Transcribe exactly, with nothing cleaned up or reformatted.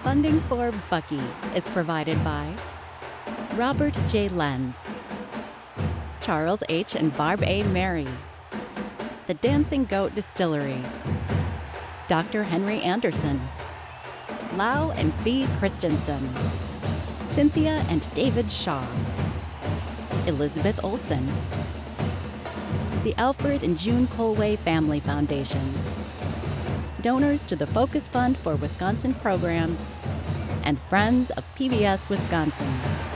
Funding for Bucky is provided by Robert J. Lenz, Charles H. and Barb A. Mary, The Dancing Goat Distillery, Doctor Henry Anderson, Lau and Fee Christensen, Cynthia and David Shaw, Elizabeth Olsen, the Alfred and June Colway Family Foundation, donors to the Focus Fund for Wisconsin Programs, and Friends of P B S Wisconsin.